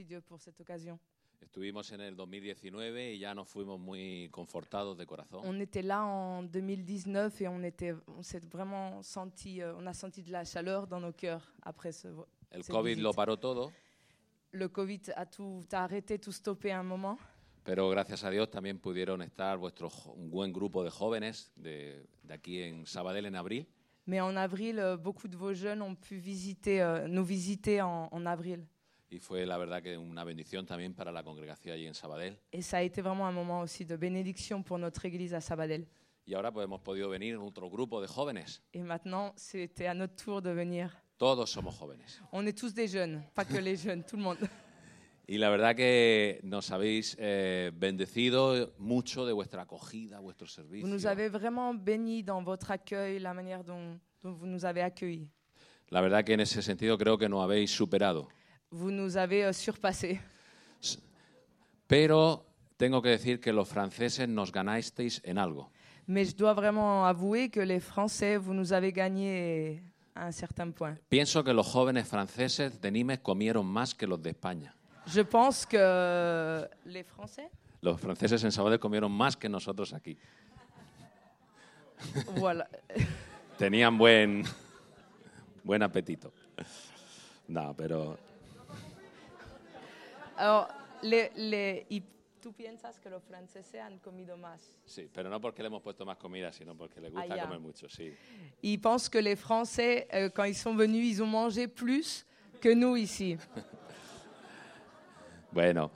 Dieu pour cette occasion. Estuvimos en el 2019 y ya nos fuimos muy confortados de corazón. On était là en 2019 et on s'est vraiment senti, on a senti de la chaleur dans nos cœurs après El cette COVID visite. lo paró todo, Le Covid a arrêté, tout stoppé un moment. pero gracias a Dios también pudieron estar un buen grupo de jóvenes de aquí en Sabadell en abril. Mais en avril, beaucoup de vos jeunes ont pu nous visiter en avril. Y fue la verdad que una bendición también para la congregación allí en Sabadell. Et ça a été vraiment un moment aussi de bénédiction pour notre église à Sabadell. Y ahora pues hemos podido venir otro grupo de jóvenes. Et maintenant, c'était à notre tour de venir. Todos somos jóvenes. On est tous des jeunes, pas que les jeunes, tout le monde. Y la verdad que nos habéis bendecido mucho de vuestra acogida, vuestro servicio. Vous nous avez vraiment bénis dans votre accueil, la manière dont vous nous avez accueillis. La verdad que en ese sentido creo que nos habéis superado. Vous nous avez surpassés. Pero tengo que decir que los franceses nos ganasteis en algo. Mais je dois vraiment avouer que les Français, vous nous avez gagnés à un certain point. Pienso que los jóvenes franceses de Nimes comieron más que los de España. Je pense que les Français, Los franceses en Sabadell comieron más que nosotros aquí. voilà. Tenían buen apetito. No, pero Alors, ¿tú piensas que los franceses han comido más? sí, pero no porque le hemos puesto más comida, sino porque les gusta ya. comer mucho, sí. Ils pensent que les Français, quand ils sont venus, ils ont mangé plus que nous ici. Bueno,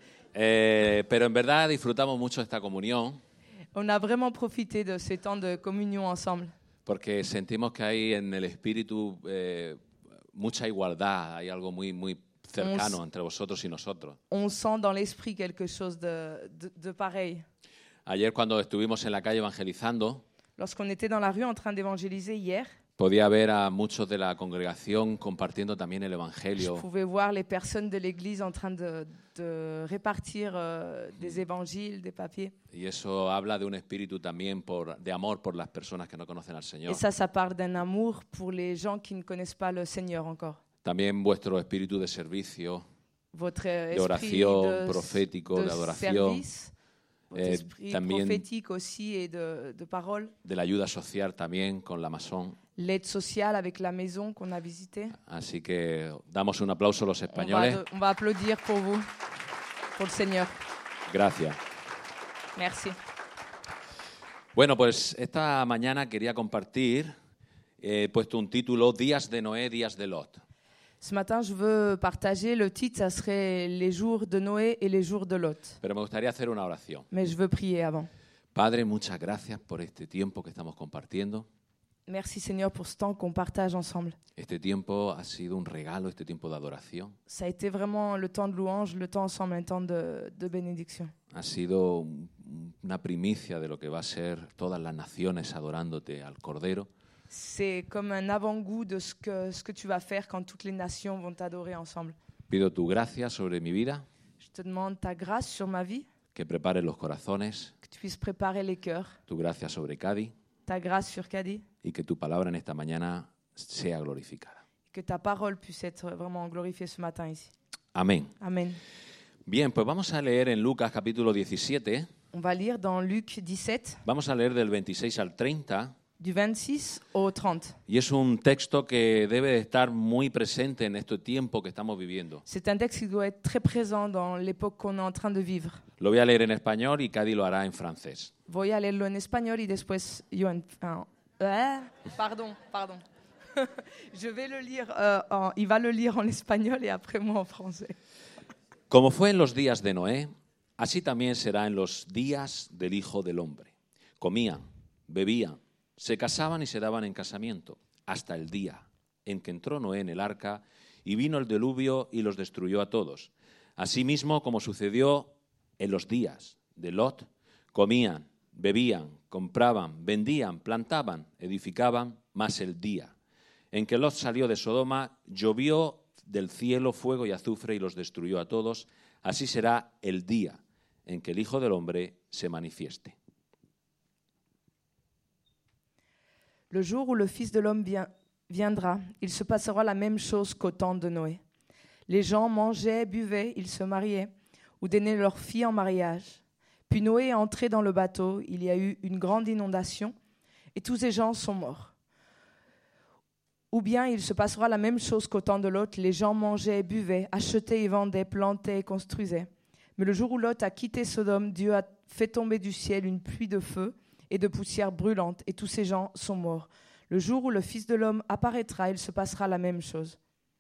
pero en verdad disfrutamos mucho esta comunión On a vraiment profité de ces temps de communion ensemble. porque sentimos que hay en el espíritu mucha igualdad, hay algo muy cercano entre vosotros y nosotros. On sent dans l'esprit quelque chose de pareil. Ayer cuando estuvimos en la calle evangelizando, Lorsqu'on était dans la rue en train d'évangéliser hier, podía ver a muchos de la congregación compartiendo también el je evangelio. pouvais voir les personnes de l'église en train de répartir des évangiles, des papiers. Y eso habla de un espíritu también de amor por las personas que no conocen al Señor. Et ça parle d'un amour pour les gens qui ne connaissent pas le Seigneur encore. También vuestro espíritu de servicio, Votre de esprit oración profético, de adoración, service, votre esprit también prophétique aussi et de parole. de la ayuda social también con la Masón. L'aide sociale avec la maison qu'on a visitée. Así que damos un aplauso a los españoles. On va applaudir pour vous, pour le Seigneur. Gracias. Merci. Bueno, pues esta mañana quería compartir, he puesto un título, Días de Noé, Días de Lot. Ce matin, je veux partager, le titre, ça serait les jours de Noé et les jours de Lot. Pero me gustaría hacer una oración. Mais je veux prier avant. Padre, muchas gracias por este tiempo que estamos compartiendo. Merci Seigneur pour ce temps qu'on partage ensemble. Este tiempo ha sido un regalo, este tiempo de adoración. Ça a été vraiment le temps de louange, le temps ensemble, un temps de bénédiction. Ha sido una primicia de lo que va a ser todas las naciones adorándote al Cordero. C'est comme un avant-goût de ce que tu vas faire quand toutes les nations vont t'adorer ensemble. Pido tu gracia sobre mi vida, Je te demande ta grâce sur ma vie, que prepares los corazones, que tu puisses préparer les cœurs, tu gracia sobre Cádiz ta grâce sur Caddy, y que tu palabra en esta mañana sea glorificada. que ta parole puisse être vraiment glorifiée ce matin ici. Amén. Amen. Bien, pues vamos a leer en Lucas capítulo 17, On va lire dans Luc 17, vamos a leer del 26 al 30, du 26 au 30. y es un texto que debe de estar muy presente en este tiempo que estamos viviendo. C'est un texte qui doit être très présent dans l'époque qu'on est en train de vivre. Lo voy a leer en español y Cádiz lo hará en francés. Voy a leerlo en español y después yo pardon. Je vais le lire, il va le lire en espagnol et après moi en français. Como fue en los días de Noé, así también será en los días del Hijo del Hombre. Comían, bebían, se casaban y se daban en casamiento, hasta el día en que entró Noé en el arca y vino el diluvio y los destruyó a todos. Asimismo, como sucedió en los días de Lot, comían, bebían, compraban, vendían, plantaban, edificaban, mas el día en que Lot salió de Sodoma, llovió del cielo fuego y azufre y los destruyó a todos. Así será el día en que el Hijo del Hombre se manifieste. Le jour où le Fils de l'homme viendra, il se passera la même chose qu'au temps de Noé. Les gens mangeaient, buvaient, ils se mariaient ou donnaient leurs filles en mariage. Puis Noé est entré dans le bateau, il y a eu une grande inondation et tous ces gens sont morts. Ou bien il se passera la même chose qu'au temps de Lot, les gens mangeaient, buvaient, achetaient et vendaient, plantaient et construisaient. Mais le jour où Lot a quitté Sodome, Dieu a fait tomber du ciel une pluie de feu et de poussière brûlante et tous ces gens sont morts. Le jour où le Fils de l'homme apparaîtra, il se passera la même chose.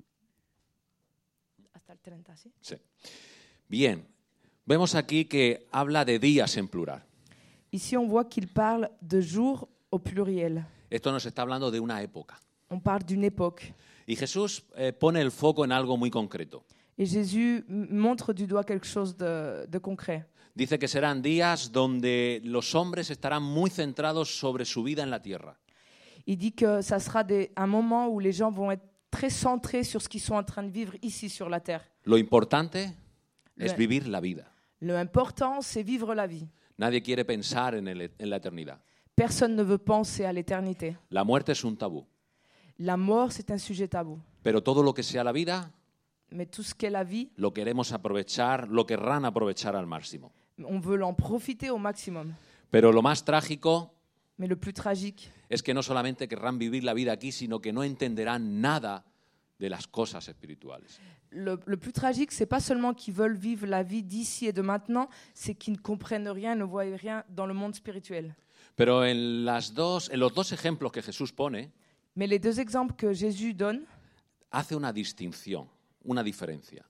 Hasta el 30, ¿sí? Sí. Bien, vemos aquí que habla de días en plural. Ici, on voit qu'il parle de jours au pluriel. Esto nos está hablando de una época. On parle d'une époque. Y Jesús pone el foco en algo muy concreto. Et Jésus montre du doigt quelque chose de concret. Dice que serán días donde los hombres estarán muy centrados sobre su vida en la tierra. Il dit que ça sera un moment où les gens vont être très centrés sur ce qu'ils sont en train de vivre ici sur la terre. Lo importante es Le- vivir la vida. Le important, c'est vivre la vie. Nadie quiere pensar en la eternidad. Personne ne veut penser à l'éternité. La muerte es un tabú. La mort, c'est un sujet tabou. Pero todo lo que sea la vida, Mais tout ce qu'est la vie, lo queremos aprovechar, lo querrán aprovechar al máximo. on veut en profiter au maximum. Pero lo más trágico Mais le plus tragique, es que no solamente querrán vivir la vida aquí, sino que no entenderán nada de las cosas espirituales. le plus tragique, c'est pas seulement qu'ils veulent vivre la vie d'ici et de maintenant, c'est qu'ils ne comprennent rien, ne voient rien dans le monde spirituel. Pero en los dos ejemplos que Jesús pone, Mais les deux exemples que Jésus donne, hace una distinción, una diferencia.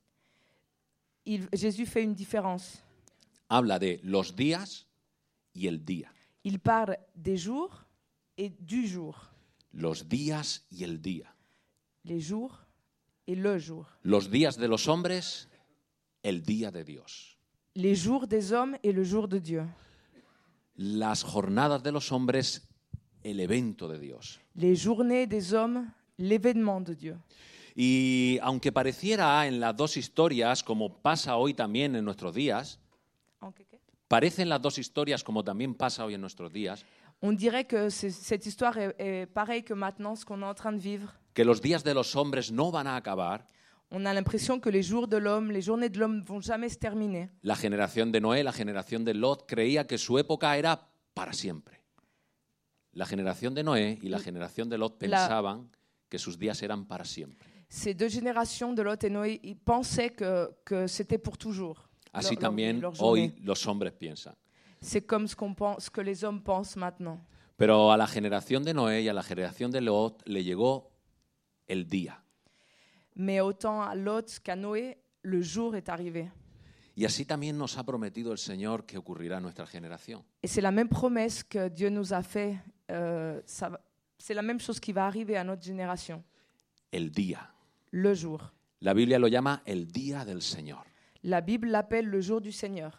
Jésus fait une différence. Habla de los días y el día. Il parle des jours et du jour. Los días y el día. Les jours et le jour. Los días de los hombres, el día de Dios. Les jours des hommes et le jour de Dieu. Las jornadas de los hombres, el evento de Dios. Les journées des hommes, l'événement de Dieu. Y aunque pareciera en las dos historias, como pasa hoy también en nuestros días, parecen las dos historias como también pasa hoy en nuestros días, On dirait que cette histoire est pareille que maintenant, ce qu'on est en train de vivre. que los días de los hombres no van a acabar. On a l'impression que les jours de l'homme, les journées de l'homme ne vont jamais se terminer. La generación de Noé, la generación de Lot, creía que su época era para siempre. La generación de Noé y la generación de Lot pensaban que sus días eran para siempre. Ces deux générations de Lot et Noé, ils pensaient que c'était pour toujours. Así leur también journée. hoy los hombres piensan. C'est comme ce que les hommes pensent maintenant. Pero a la generación de Noé y a la generación de Lot le llegó el día. Mais autant à Lot qu'à Noé, le jour est arrivé. Y así también nos ha prometido el Señor que ocurrirá en nuestra generación. Et c'est la même promesse que Dieu nous a fait. C'est la même chose qui va arriver à notre génération. El día. Le jour. La Biblia lo llama el día del Señor. La Bible l'appelle le jour du Seigneur.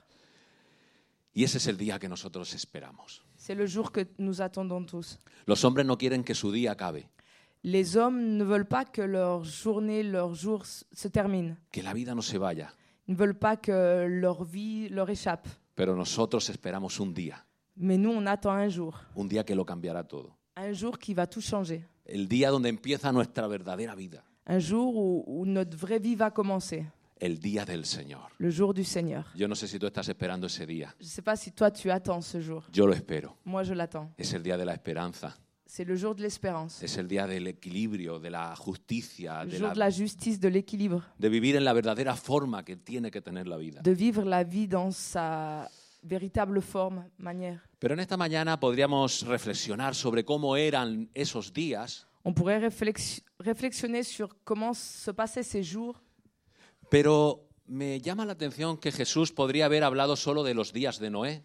Y ese es el día que nosotros esperamos. C'est le jour que nous attendons tous. Los hombres no quieren que su día acabe, Les hommes ne veulent pas que leur journée, leur jour se termine. que la vida no se vaya, Ils ne veulent pas que leur vie leur échappe. pero nosotros esperamos un día Mais nous, on attend un día que lo cambiará todo. un jour qui va tout changer. El día donde empieza nuestra verdadera vida, Un jour où notre vraie vie va commencer. el día del Señor. Le jour du Seigneur. Yo no sé si tú estás esperando ese día. Je ne sais pas si toi, tu attends ce jour. Yo lo espero. Moi, je l'attends. Es el día de la esperanza, C'est le jour de l'espérance. es el día del equilibrio, de la justicia, Le jour de la justice, de l'équilibre. de vivir en la verdadera forma que tiene que tener la vida. De vivre la vie dans sa véritable forme, manière. Pero en esta mañana podríamos reflexionar sobre cómo eran esos días, On pourrait réflexionner sur comment se passaient ces jours. pero me llama la atención que Jesús podría haber hablado solo de los días de Noé,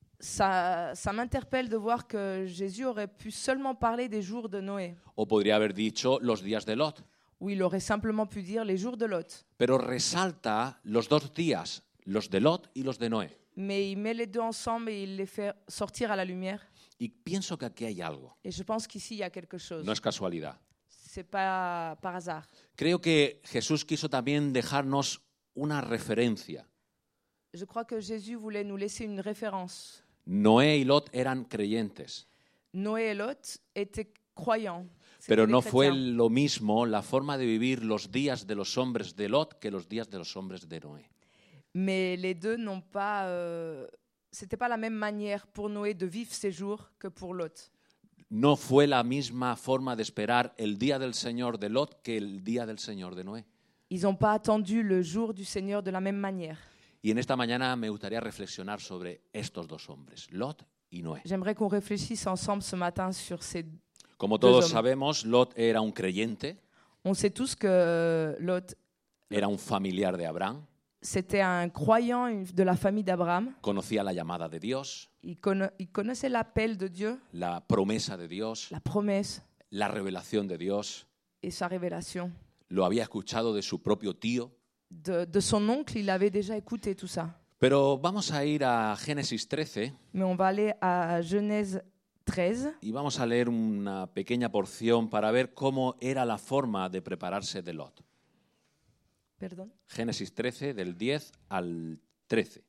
Ça m'interpelle de voir que Jésus aurait pu seulement parler des jours de Noé, o podría haber dicho los días de Lot, ou il aurait simplement pu dire les jours de Lot. pero resalta los dos días, los de Lot y los de Noé. Mais il met les deux ensemble et il les fait sortir à la lumière. Y pienso que aquí hay algo, Et je pense qu'ici, il y a quelque chose. no es casualidad. C'est pas par hasard. Creo que Jesús quiso también dejarnos una referencia. Je crois que Jésus voulait nous laisser une référence. Noé y Lot eran creyentes. Noé et Lot étaient croyants. Pero les no fue chrétiens. lo mismo la forma de vivir los días de los hombres de Lot que los días de los hombres de Noé. Mais les deux n'ont pas. C'était pas la même manière pour Noé de vivre ses jours que pour Lot. No fue la misma forma de esperar el día del Señor de Lot que el día del Señor de Noé. Ils n'ont pas attendu le jour du Seigneur de la même manière. Y en esta mañana me gustaría reflexionar sobre estos dos hombres, Lot y Noé. J'aimerais qu'on réfléchisse ensemble ce matin sur ces. Como Dos todos hombres. sabemos, Lot era un creyente, On sait tous que Lot, era un familiar de Abraham, c'était un croyant de la famille d'Abraham. conocía la llamada de Dios, Il connaissait l'appel de Dieu, la promesa de Dios, la promesse la revelación de Dios. et sa révélation. Lo había escuchado de su propio tío. De son oncle, il avait déjà écouté tout ça. Pero vamos a ir a Génesis 13 Mais on va aller à Genèse 13 y vamos a leer una pequeña porción para ver cómo era la forma de prepararse de Lot. Pardon. Génesis 13, del 10 al 13.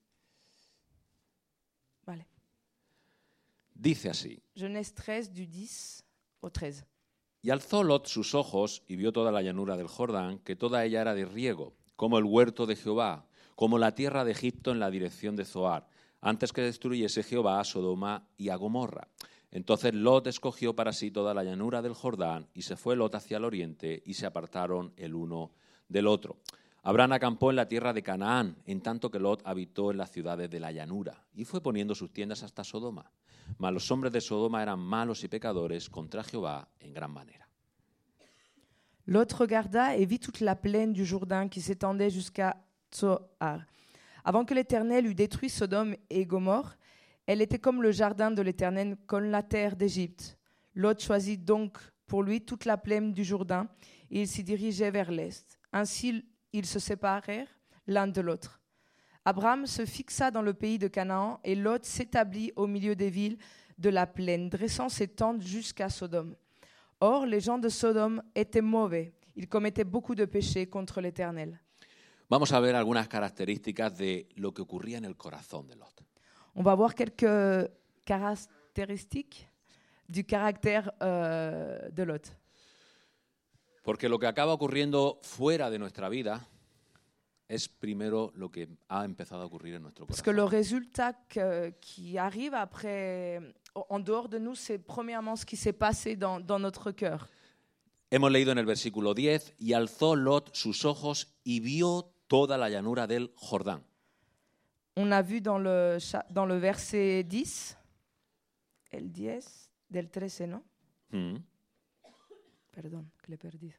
Vale. Dice así: Genèse 13 du 10 au 13. Y alzó Lot sus ojos y vio toda la llanura del Jordán, que toda ella era de riego, como el huerto de Jehová, como la tierra de Egipto en la dirección de Zoar, antes que destruyese Jehová a Sodoma y a Gomorra. Entonces Lot escogió para sí toda la llanura del Jordán, y se fue Lot hacia el oriente, y se apartaron el uno del otro. Abraham acampó en la tierra de Canaán, en tanto que Lot habitó en las ciudades de la llanura, y fue poniendo sus tiendas hasta Sodoma. Mas los hombres de Sodoma eran malos y pecadores contra Jehová en gran manera. Lot regarda et vit toute la plaine du Jourdain qui s'étendait jusqu'à Tsoar. Avant que l'Éternel eût détruit Sodome et Gomorre, elle était comme le jardin de l'Éternel, comme la terre d'Égypte. Lot choisit donc pour lui toute la plaine du Jourdain, et il s'y dirigeait vers l'est. Ainsi, ils se séparèrent l'un de l'autre. Abraham se fixa dans le pays de Canaan, et Lot s'établit au milieu des villes de la plaine, dressant ses tentes jusqu'à Sodome. Or, les gens de Sodome étaient mauvais. Ils commettaient beaucoup de péchés contre l'Éternel. Vamos a ver algunas características de lo que ocurría en el corazón de Lot. On va voir quelques caractéristiques du caractère de Lot. Porque lo que acaba ocurriendo fuera de nuestra vida es primero lo que ha empezado a ocurrir en nuestro Parce que le corazón. résultat qui arrive après, en dehors de nous, c'est premièrement ce qui s'est passé dans notre cœur. Hemos leído en el versículo 10, y alzó Lot sus ojos y vio toda la llanura del Jordán. On a vu dans le verset 10, el 10 del 13, ¿no? Mm. Perdón, que le he perdido.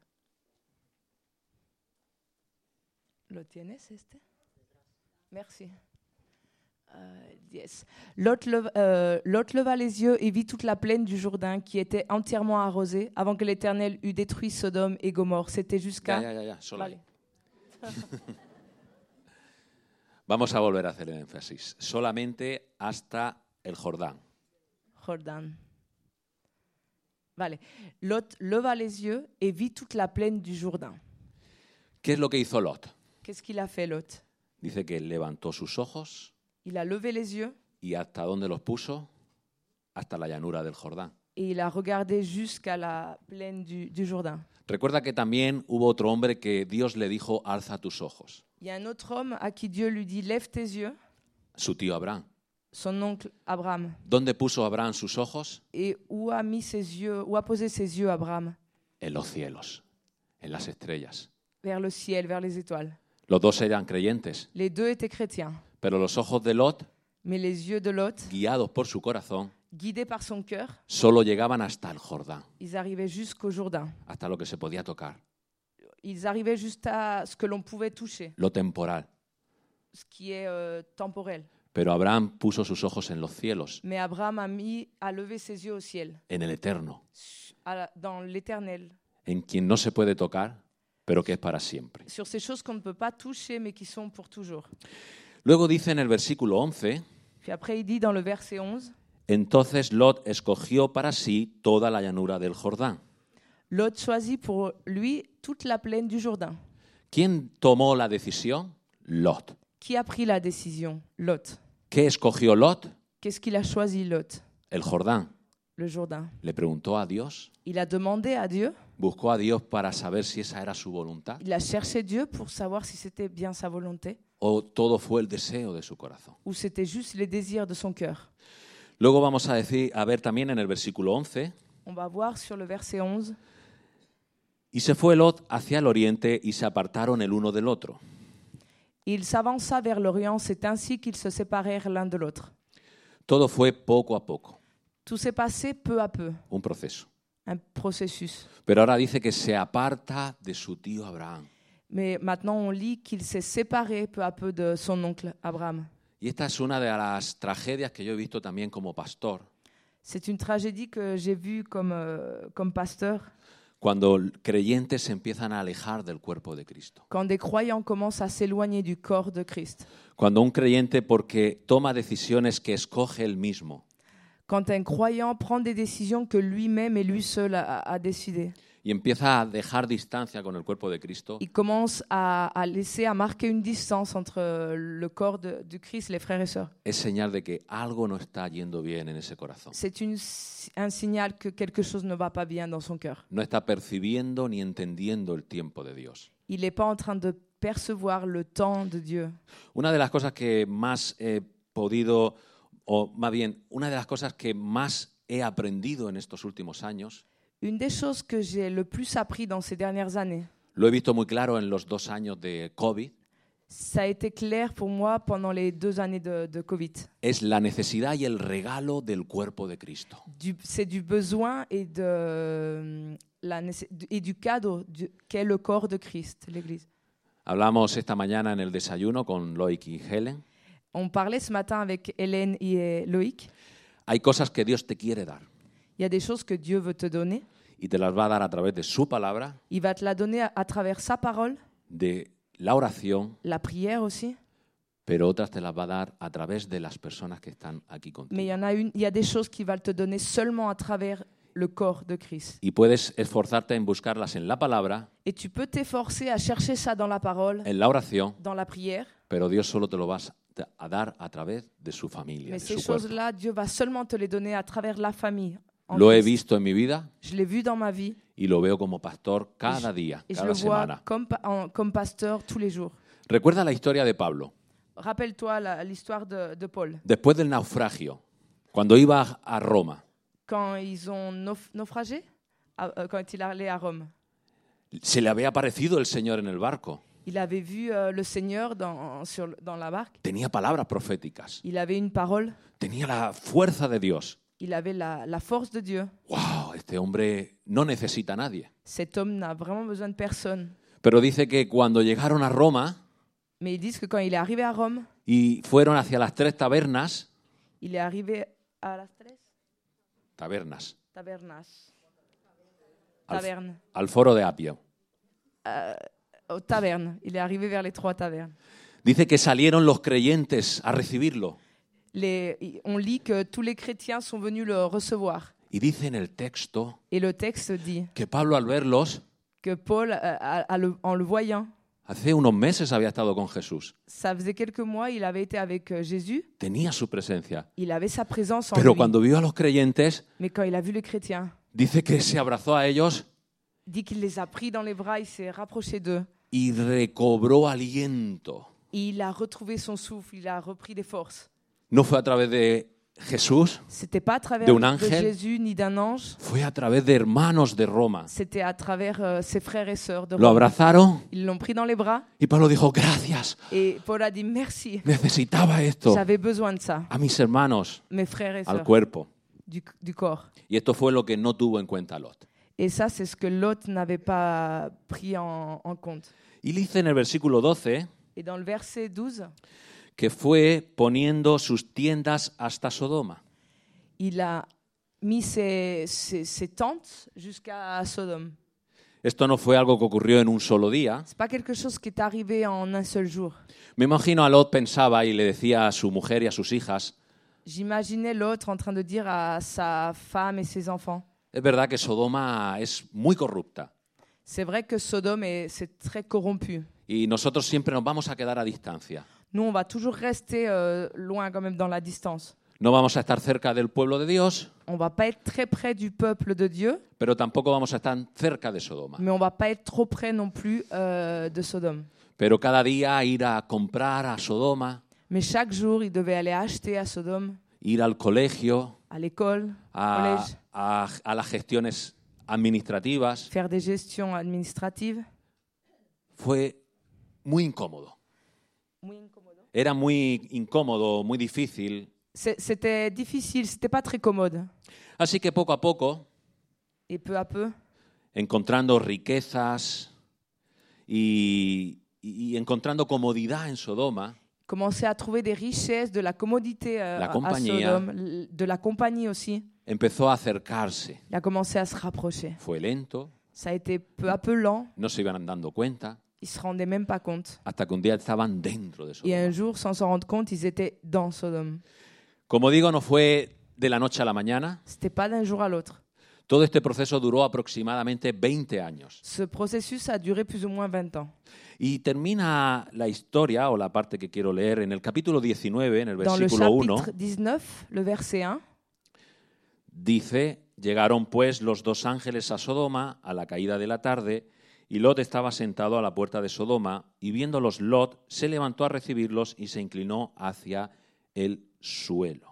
¿Lo tienes este? Merci. 10. Lot leva les yeux et vit toute la plaine du Jourdain qui était entièrement arrosée avant que l'Éternel eût détruit Sodome et Gomorre. C'était jusqu'à... Ya, solo Vale. ahí. Vamos a volver a hacer el énfasis. Solamente hasta el Jordán. Jordan. Vale. Lot leva les yeux et vit toute la plaine du Jourdain. ¿Qué es lo que hizo Lot? Qu'est-ce qu'il a fait, Lot? Dice que levantó sus ojos Il a levé les yeux y ¿hasta dónde los puso? Hasta la llanura del Jordán. et il a regardé jusqu'à la plaine du Jourdain. Recuerda que también hubo otro hombre que Dios le dijo, alza tus ojos. Il y a un autre homme à qui Dieu lui dit, lève tes yeux, Su tío Abraham. son oncle Abraham. ¿Dónde puso Abraham sus ojos? Et où a mis ses yeux, où a posé ses yeux Abraham? En los cielos, en las estrellas. Vers le ciel, vers les étoiles. Los dos eran creyentes, Les deux étaient chrétiens, pero los ojos de Lot, mais les yeux de Lot, guiados por su corazón, guidés par son cœur, solo llegaban hasta el Jordán, ils arrivaient jusqu'au Jourdain. hasta lo que se podía tocar, Ils arrivaient juste à ce que l'on pouvait toucher, lo temporal. ce qui est temporel. Pero Abraham puso sus ojos en los cielos, Mais Abraham a levé ses yeux au ciel, en el eterno, dans l'éternel, en quien no se puede tocar, pero que es para siempre. sur ces choses qu'on ne peut pas toucher, mais qui sont pour toujours. Luego dice en el versículo 11, Puis après, il dit dans le verset 11, entonces Lot escogió para sí toda la llanura del Jordán. Lot choisit pour lui toute la plaine du Jourdain. ¿Quién tomó la decisión? Lot. Qui a pris la décision? Lot. ¿Qué escogió Lot? Qu'est-ce qu'il a choisi, Lot? El Jordán. le Jourdain. Le preguntó a Dios, Il a demandé à Dieu, buscó a Dios para saber si esa era su voluntad il a cherché Dieu pour savoir si c'était bien sa volonté o todo fue el deseo de su corazón. ou c'était juste les désirs de son cœur. Luego vamos a ver también en el versículo 11, On va voir sur le verset 11. y se fue Lot hacia el oriente y se apartaron el uno del otro. Il s'avança vers l'Orient, c'est ainsi qu'ils se séparèrent l'un de l'autre. Todo fue poco a poco, Tout s'est passé peu à peu, un proceso. un processus. Pero ahora dice que se aparta de su tío Abraham. Mais maintenant, on lit qu'il s'est séparé peu à peu de son oncle Abraham. Y esta es una de las tragedias que yo he visto también como pastor, C'est une tragédie que j'ai vue comme pasteur, cuando creyentes se empiezan a alejar del cuerpo de Cristo. quand des croyants commencent à s'éloigner du corps de Christ. Cuando un creyente, porque toma decisiones que escoge él mismo, Quand un croyant prend des décisions que lui-même et lui seul a décidé. y empieza a dejar distancia con el cuerpo de Cristo, Il commence à marquer une distance entre le corps de Christ, les frères et sœurs. es señal de que algo no está yendo bien en ese corazón. C'est un signal que quelque chose ne va pas bien dans son cœur. No está percibiendo ni entendiendo el tiempo de Dios. Il n'est pas en train de percevoir le temps de Dieu. Una de las cosas que más he podido, o más bien, una de las cosas que más he aprendido en estos últimos años, Une des choses que j'ai le plus appris dans ces dernières années, lo he visto muy claro en los 2 años de COVID, ça a été clair pour moi pendant les 2 années de Covid. es la necesidad y el regalo del cuerpo de Cristo. C'est du besoin et du cadeau qu'est le corps de Christ, l'Église. Hablamos esta mañana en el desayuno con Loic y Helen. On parlait ce matin avec Hélène et Loïc. Hay cosas que Dios te quiere dar Il y a des choses que Dieu veut te donner. y te las va a dar a través de su palabra, Il va te la donner à travers sa parole, de la oración, la prière aussi. pero otras te las va a dar a través de las personas que están aquí Mais contigo. il y a des choses qu'il va te donner seulement à travers le corps de Christ. Y puedes esforzarte en buscarlas en la palabra, Et tu peux t'efforcer à chercher ça dans la parole, en la oración, dans la prière. pero Dios solo te lo va a dar a través de su familia, Mais de ces su cuerpo. choses-là, Dieu va seulement te les donner à travers la famille. en Lo he Christ. visto en mi vida Je l'ai vu dans ma vie y lo veo como pastor cada día, et je cada le vois semana. comme pasteur tous les jours. Recuerda la historia de Pablo. Rappelle-toi l'histoire de Paul. Después del naufragio, cuando iba a Roma, Quand ils ont naufragé, quand il allait à Rome, se le había aparecido el Señor en el barco. il avait vu le Seigneur dans la barque. Tenía palabras proféticas. Il avait une parole. Tenía la fuerza de Dios. Il avait la force de Dieu. ¡Wow! Este hombre no necesita a nadie. Cet homme n'a vraiment besoin de personne. Pero dice que cuando llegaron a Roma Mais ils disent que quand il est arrivé à Rome, y fueron hacia las 3 tabernas, il est arrivé à las tabernas, tabernas. al, Taverne. al foro de Apio. Aux tavernes. Il est arrivé vers les 3 tavernes. Dice que salieron los creyentes a recibirlo. On lit que tous les chrétiens sont venus le recevoir. Y dice en el texto Et le texte dit que Pablo, al verlos, que Paul, en le voyant, hace unos meses había estado con Jesús. ça faisait quelques mois, il avait été avec Jésus, Tenía su presencia. il avait sa présence en Pero lui. cuando vio a los creyentes, Mais quand il a vu les chrétiens, dice que se abrazó a ellos il dit qu'il les a pris dans les bras, il s'est rapproché d'eux. y recobró aliento. Et il a retrouvé son souffle, il a repris des forces. No fue a través de Jesús, C'était pas à travers De un de ángel. Jésus ni d'un ange, fue a través de hermanos de Roma. c'était à travers ses frères et sœurs de Lo Rome. abrazaron Ils l'ont pris dans les bras y Pablo dijo, gracias, et Paul a dit merci, necesitaba esto. j'avais besoin de ça, A mis hermanos, mes frères et al sœurs cuerpo. du corps. Y esto fue lo que no tuvo en cuenta Lot. Et ça, c'est ce que Lot n'avait pas pris en compte. Y dice en el versículo 12 Et dans le verset 12, que fue poniendo sus tiendas hasta Sodoma. il a mis ses tentes jusqu'à Sodome. Esto no fue algo que ocurrió en un solo día. C'est pas quelque chose qui est arrivé en un seul jour. Me imagino a Lot pensaba y le decía a su mujer y a sus hijas, J'imaginais l'autre en train de dire à sa femme et ses enfants, es verdad que Sodoma es muy corrupta c'est vrai que Sodome, c'est très corrompu. y nosotros siempre nos vamos a quedar a distancia. Nous, on va toujours rester loin quand même dans la distance. No vamos a estar cerca del pueblo de Dios, On va pas être très près du peuple de Dieu, pero tampoco vamos a estar cerca de Sodoma. mais on va pas être trop près non plus de Sodome. Pero cada día ir a comprar a Sodoma, Mais chaque jour, il devait aller acheter à Sodome, ir al colegio, à l'école, au a, collège, a las gestiones administrativas, faire des gestions administratives. fue muy incómodo. Era muy incómodo, muy difícil. C'était difficile, c'était pas très commode. Así que poco a poco, Et peu à peu, encontrando riquezas y encontrando comodidad en Sodoma, commençait à trouver des richesses, de la commodité La à compañía. Sodome, de la compagnie aussi. empezó a acercarse. Il a commencé à se rapprocher. Fue lento, Ça a été peu à peu lent, no se iban dando cuenta, ils se rendaient même pas compte. hasta que un día estaban dentro de Et Sodoma. un jour, sans s'en rendre compte, ils étaient dans Sodome. Como digo, no fue de la noche a la mañana. C'était pas d'un jour à l'autre. Todo este proceso duró aproximadamente 20 años. Ce processus a duré plus ou moins 20 ans. Y termina la historia, o la parte que quiero leer, en el capítulo 19, en el Dans le versículo 1, chapitre 19, le verset 1, dice: Llegaron pues los dos ángeles a Sodoma a la caída de la tarde, y Lot estaba sentado a la puerta de Sodoma, y viéndolos Lot se levantó a recibirlos y se inclinó hacia el suelo.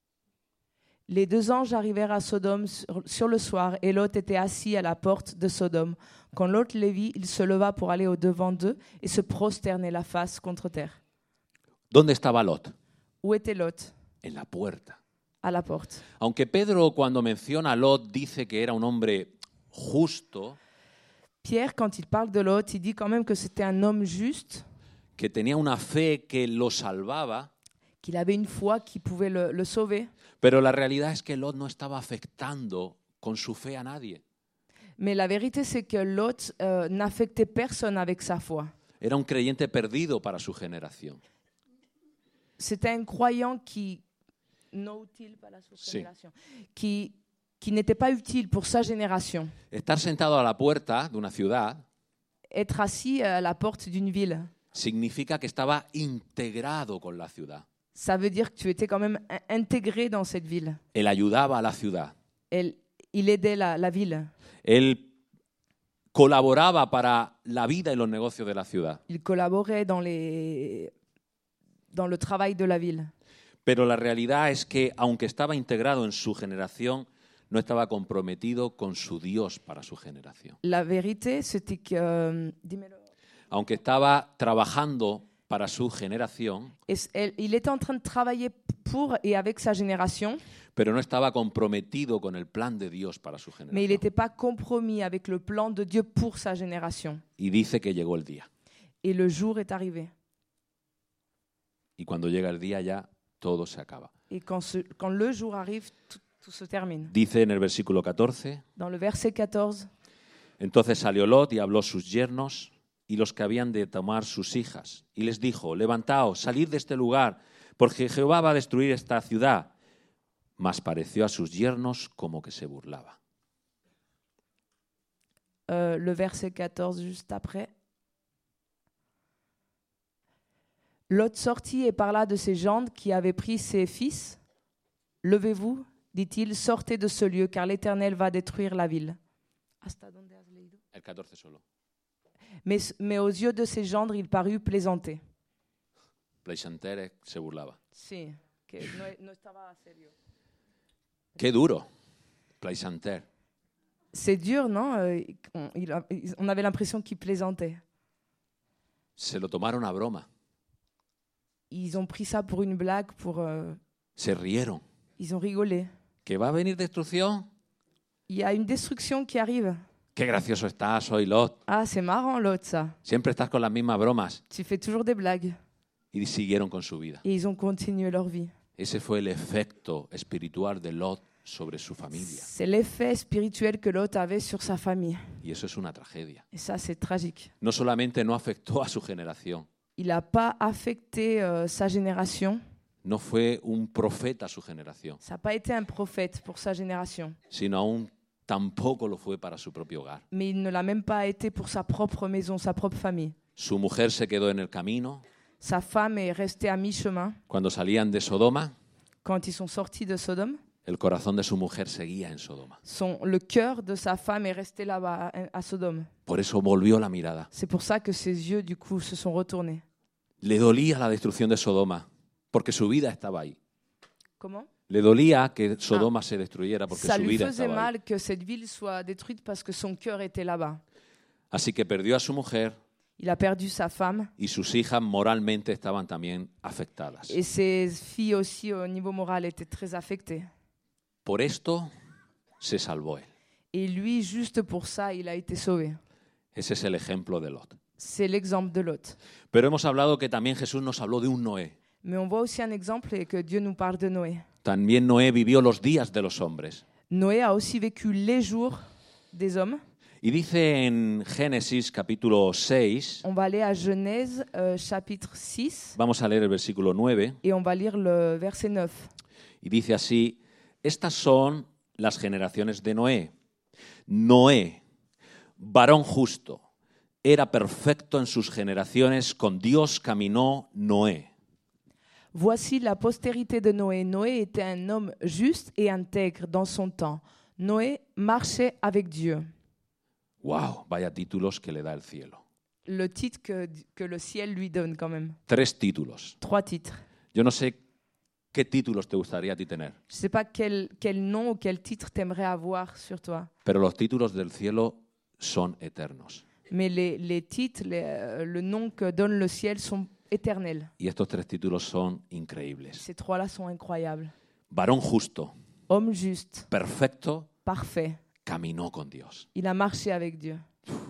les deux anges arrivèrent à Sodome sur le soir, et Lot était assis à la porte de Sodome. Quand Lot les vit, il se leva pour aller au-devant d'eux et se prosterner la face contre terre. ¿Dónde estaba Lot? Où était Lot? En la puerta. À la porte. Aunque Pedro, cuando menciona a Lot, dice que era un hombre justo, Pierre, quand il parle de Lot, il dit quand même que c'était un homme juste, que tenía una fe que lo salvaba, qu'il avait une foi qui pouvait le sauver. pero la realidad es que Lot no estaba afectando con su fe a nadie. Mais la vérité, c'est que Lot n'affectait personne avec sa foi. Era un creyente perdido para su generación. C'était un croyant qui no utile para su génération, qui n'était pas utile pour sa génération. Estar sentado a la puerta de una ciudad Être assis à la porte d'une ville, significa que estaba integrado con la ciudad. ça veut dire que tu étais quand même intégré dans cette ville. Él ayudaba a la ciudad. Il aidait la ville. Él colaboraba para la vida y los negocios de la ciudad. Il collaborait dans le travail de la ville. Pero la realidad es que, aunque estaba integrado en su generación, no estaba comprometido con su Dios para su generación. La vérité, c'était que... Aunque estaba trabajando para su generación, il était en train de travailler pour et avec sa génération, pero no estaba comprometido con el plan de Dios para su mais il generación. n'était pas compromis avec le plan de Dieu pour sa génération. Y dice que llegó el día. Et le jour est arrivé. Y cuando llega el día ya todo se acaba. Et quand le jour arrive, tout se termine. Dice en el versículo 14, Dans le verset 14, entonces salió Lot y habló a sus yernos y los que habían de tomar sus hijas. Y les dijo: levantaos, salid de este lugar, porque Jehová va a destruir esta ciudad. Mas pareció a sus yernos como que se burlaba. le verset 14 juste après. Lot sortit et parla de ses gendres qui avaient pris ses fils. Levez-vous, dit-il, sortez de ce lieu, car l'Éternel va détruire la ville. El 14 solo. Mais aux yeux de ses gendres, il parut plaisanter. Plaisanter se burlaba. Sí, que no estaba serio. Qué duro, plaisanter. C'est dur, non? On avait l'impression qu'il plaisantait. Se lo tomaron a broma. Ils ont pris ça pour une blague, Se rieron. ils ont rigolé. ¿Que va a venir destrucción? Il y a une destruction qui arrive. Qué gracioso estás hoy, Lot. Ah, c'est marrant, Lot, ça. Siempre estás con las mismas bromas. Tu fais toujours des blagues. Y siguieron con su vida. Et ils ont continué leur vie. Ese fue el efecto espiritual de Lot sobre su familia. C'est l'effet spirituel que Lot avait sur sa famille. Y eso es una tragedia. Et ça, c'est tragique. No solamente no afectó a su generación, Il n'a pas affecté sa génération. no fue un profeta a su generación, Ça n'a pas été un prophète pour sa génération. sino aún tampoco lo fue para su propio hogar. Mais il ne l'a même pas été pour sa propre maison, sa propre famille. Su mujer se quedó en el camino. Sa femme est restée à mi-chemin. Cuando salían de Sodoma, Quand ils sont sortis de Sodome, el corazón de su mujer seguía en Sodoma. le cœur de sa femme est resté là-bas à Sodome. Por eso volvió la mirada. C'est pour ça que ses yeux, du coup, se sont retournés. Le dolía la destrucción de Sodoma, porque su vida estaba ahí. Comment? Le dolía que Sodoma se destruyera porque Ça su lui vida faisait estaba ahí. mal que cette ville soit détruite parce que son cœur était là-bas. Así que perdió a su mujer Il a perdu sa femme y sus hijas moralmente estaban también afectadas. et ses filles aussi, au niveau moral, étaient très affectées. Por esto se salvó él. Et lui, juste pour ça, il a été sauvé. Ese es el ejemplo de Lot. C'est l'exemple de Lot. Pero hemos hablado que también Jesús nos habló de un Noé. Mais on voit aussi un exemple et que Dieu nous parle de Noé. También Noé vivió los días de los hombres. Noé a aussi vécu les jours des hommes. Y dice en Génesis capítulo 6, On va aller à Genèse chapitre 6 vamos a leer el versículo 9, et on va lire le verset 9. y dice así, estas son las generaciones de Noé. Noé, varón justo, era perfecto en sus generaciones, con Dios caminó Noé. Voici la postérité de Noé. Noé était un homme juste et intègre dans son temps. Noé marchait avec Dieu. ¡Wow! Vaya títulos que le da el cielo. Le titre que le ciel lui donne quand même. 3 títulos. 3 titres. Yo no sé qué títulos te gustaría a ti tener, Je ne sais pas quel nom ou quel titre t'aimerais avoir sur toi. pero los títulos del cielo son eternos. Mais les titres, le nom que donne le ciel sont éternels. Y estos 3 títulos son increíbles. Ces 3-là sont incroyables. Varón justo, Homme juste, perfecto, parfait. caminó con Dios. Il a marché avec Dieu.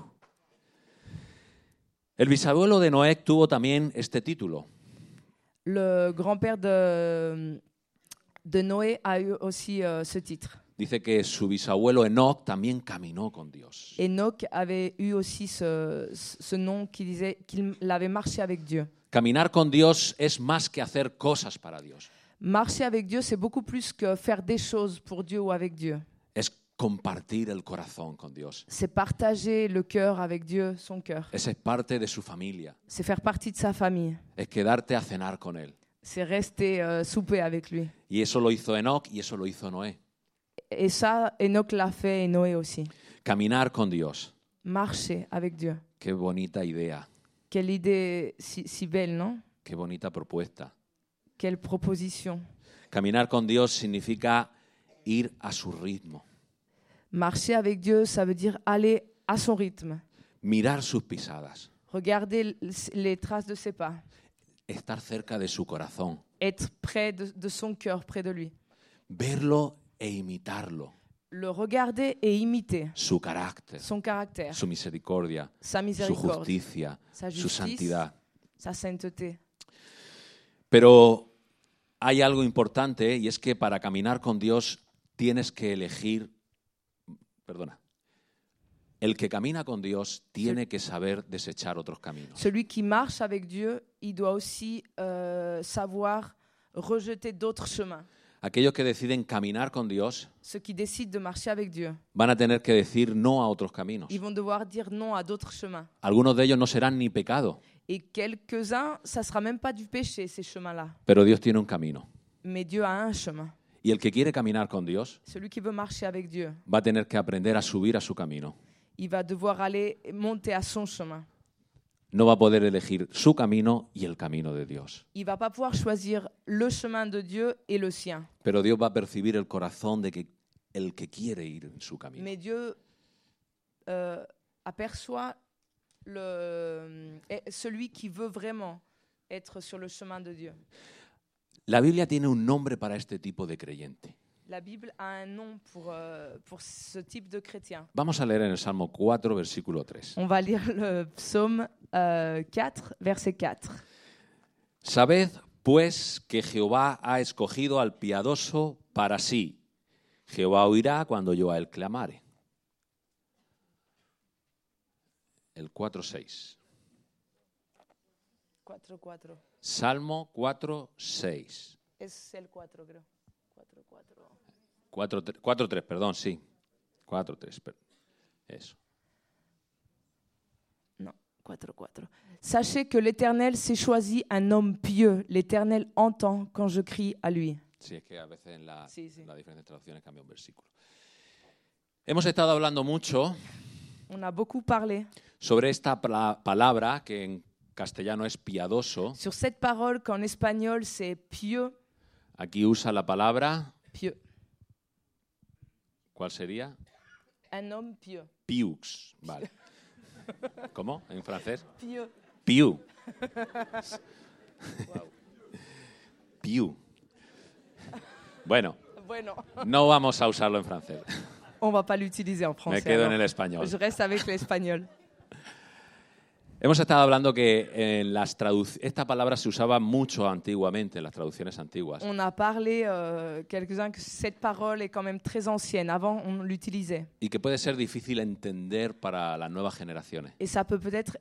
El bisabuelo de Noé tuvo también este título. Le grand-père de Noé a eu aussi ce titre. Dice que su bisabuelo Enoc también caminó con Dios. Enoch avait eu aussi ce nom qui disait qu'il avait marché avec Dieu. Caminar con Dios es más que hacer cosas para Dios. Marcher avec Dieu, c'est beaucoup plus que faire des choses pour Dieu ou avec Dieu. Es compartir el corazón con Dios. C'est partager le cœur avec Dieu, son cœur. Es parte de su familia. C'est faire partie de sa famille. Es quedarte a cenar con él. C'est rester souper avec lui. Y eso lo hizo Enoc y eso lo hizo Noé. Et ça, Enoch l'a fait et Noé aussi. Caminar con Dios. Marcher avec Dieu. Qué bonita idea. Quelle idée si belle, non? Qué bonita propuesta. Quelle proposition. Caminar con Dios significa ir a su ritmo. Marcher avec Dieu, ça veut dire aller à son rythme. Mirar sus pisadas. Regarder les traces de ses pas. Estar cerca de su corazón. Être près de son cœur, près de lui. Verlo e imitarlo. Le regarder et imiter Su carácter, son caractère, su misericordia, sa su miséricorde, justicia, sa su justice, santidad. sa sainteté. Pero hay algo importante y es que para caminar con Dios tienes que elegir, el que camina con Dios tiene que saber desechar otros caminos. Celui qui marche avec Dieu, il doit aussi savoir rejeter d'autres chemins. Aquellos que deciden caminar con Dios Ceux qui décident de marcher avec Dieu, van a tener que decir no a otros caminos. ils vont devoir dire non à d'autres chemins. Algunos de ellos no serán ni pecado, Et quelques-uns, ça ne sera même pas du péché, ces chemins-là. pero Dios tiene un camino. Mais Dieu a un chemin. Y el que quiere caminar con Dios Celui qui veut marcher avec Dieu, va a tener que aprender a subir a su camino. il va devoir aller monter à son chemin. No va a poder elegir su camino y el camino de Dios. Il va pas pouvoir choisir le chemin de Dieu et le sien. Pero Dios va a percibir el corazón de que el que quiere ir en su camino. Mais Dieu aperçoit celui qui veut vraiment être sur le chemin de Dieu. La Biblia tiene un nombre para este tipo de creyente. La Bible a un nom pour ce type de chrétien. Vamos a leer en el Salmo 4, versículo 3. On va lire le psaume 4, verset 4. Sabed, pues, que Jehová ha escogido al piadoso para sí. Jehová oirá cuando yo a él clamare. El 4:6. 4. Salmo 4:6. Es el 4, creo. 4:3, perdón, sí. 4:3, eso. Non, 4. Sachez que l'Éternel s'est choisi un homme pieux. L'Éternel entend quand je crie à lui. Sí, es que a veces en las diferentes traducciones cambia un versículo. Hemos estado hablando mucho On a beaucoup parlé sobre esta palabra que en castellano es piadoso. sur cette parole qu'en espagnol c'est pieux. Aquí usa la palabra, Pieux. ¿cuál sería? Un homme pieux. Piux, vale. ¿Cómo? ¿En francés? Pieux. Piu. Wow. Piu. Bueno, Bueno, no vamos a usarlo en francés. on va pas l'utiliser en Me français. quedo en alors. el español. Je reste avec l'espagnol. Hemos estado hablando que en esta palabra se usaba mucho antiguamente en las traducciones antiguas. On a parlé quelques-uns que cette parole est quand même très ancienne. Avant, on l'utilisait. Y que puede ser difícil entender para las nuevas generaciones. Et ça peut peut-être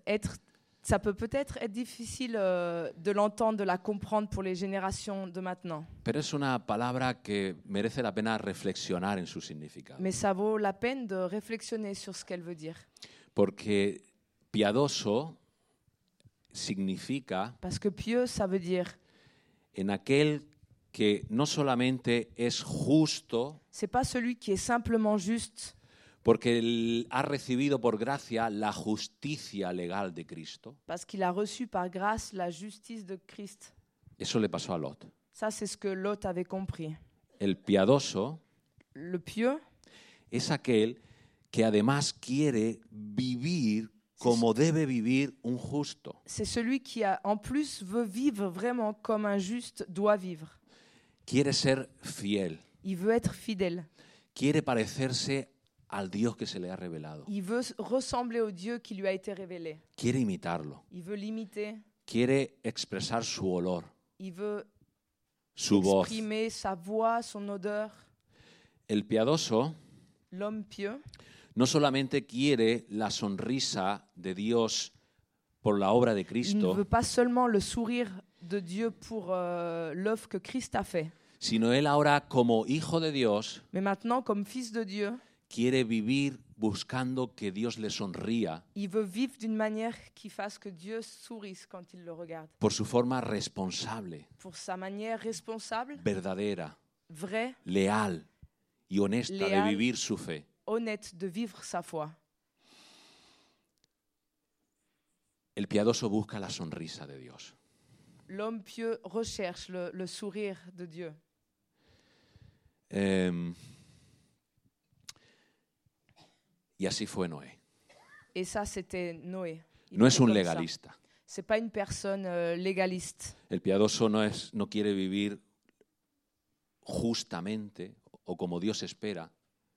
être difficile de l'entendre, de la comprendre pour les générations de maintenant. Pero es una palabra que merece la pena reflexionar en su significado. Mais ça vaut la peine de réflexionner sur ce qu'elle veut dire. Porque piadoso significa Parce que pieux, ça veut dire, en aquel que no solamente es justo c'est pas celui qui est simplement juste porque él ha recibido por gracia la justicia legal de Cristo. parce qu'il a reçu par grâce la justice de Christ. Eso le pasó a Lot. Ça, c'est ce que Lot avait compris. El piadoso Le pieux, es aquel que además quiere vivir como debe vivir un justo. c'est celui qui, en plus, veut vivre vraiment comme un juste doit vivre. Quiere ser fiel. Il veut être fidèle. Quiere parecerse al Dios que se le ha revelado. Il veut ressembler au Dieu qui lui a été révélé. Quiere imitarlo. Il veut l'imiter. Quiere expresar su olor, Il veut su voz. exprimer sa voix, son odeur. El piadoso L'homme pieux no solamente quiere la sonrisa de Dios por la obra de il ne Cristo, veut pas seulement le sourire de Dieu pour l'œuvre que Christ a fait, sino él ahora como hijo de Dios mais maintenant, comme fils de Dieu, quiere vivir buscando que Dios le sonría il veut vivre d'une manière qui fasse que Dieu sourisse quand il le regarde. por su forma responsable, Pour sa manière responsable, verdadera, vraie, leal y honesta de Leal. vivir su fe. honnête de vivre sa foi. El piadoso busca la sonrisa de Dios. L'homme pieux recherche le sourire de Dieu. Y así fue Noé. Et ça, c'était Noé. Il No était es un comme ça. legalista. C'est pas une personne légaliste. El piadoso no quiere vivir justamente o como Dios espera,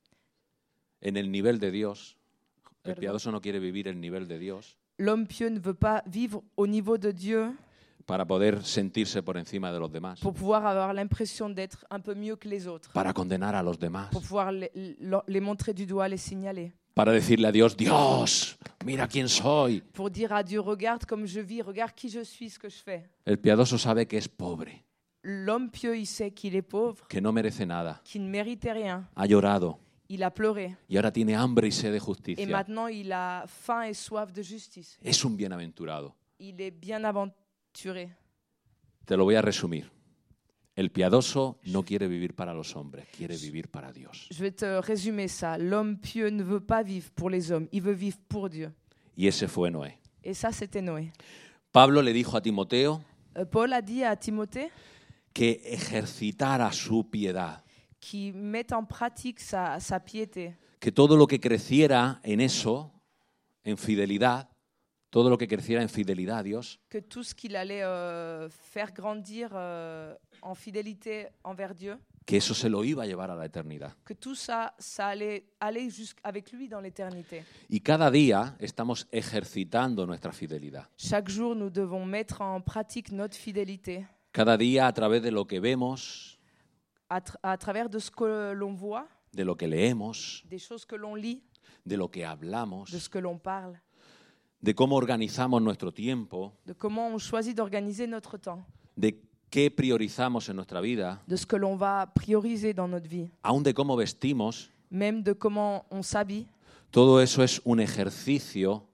en el nivel de Dios. El Perdón. piadoso no quiere vivir el nivel de Dios L'homme pieux ne veut pas vivre au niveau de Dieu para poder sentirse por encima de los demás, pour pouvoir avoir l'impression d'être un peu mieux que les autres, para condenar a los demás, pour pouvoir les montrer du doigt, les signaler, para decirle a Dios, Dios, mira quién soy. pour dire à Dieu, regarde comme je vis, regarde qui je suis, ce que je fais. El piadoso sabe que es pobre, L'homme pieux, il sait qu'il est pauvre, que no merece nada, qu'il ne méritait rien. ha llorado Il a pleuré. y ahora tiene hambre y sed de Et justicia. maintenant, il a faim et soif de justice. Es un bienaventurado. Il est bien aventuré. Te lo voy a resumir. El piadoso no quiere vivir para los hombres, quiere vivir para Dios. Je vais te résumer ça. L'homme pieux ne veut pas vivre pour les hommes, il veut vivre pour Dieu. Y ese fue Noé. Et ça, c'était Noé. Pablo le dijo a Timoteo Paul a dit à Timothée que ejercitara su piedad, qu'il mette en pratique sa piété, que todo lo que creciera en eso, en fidelidad, todo lo que creciera en fidelidad a Dios, que tout ce qu'il allait faire grandir en fidélité envers Dieu, que eso se lo iba a llevar a la eternidad. que tout ça allait aller jusqu'avec lui dans l'éternité. Y cada día estamos ejercitando nuestra fidelidad. Chaque jour, nous devons mettre en pratique notre fidélité Cada día a través de lo que vemos, à travers de ce que l'on voit, de lo que leemos, des choses que l'on lit, de lo que hablamos, de ce que l'on parle, de cómo organizamos nuestro tiempo, de comment on choisit d'organiser notre temps, de qué priorizamos en nuestra vida, de ce que l'on va prioriser dans notre vie, aún de cómo vestimos. même de comment on s'habille. Todo eso es un ejercicio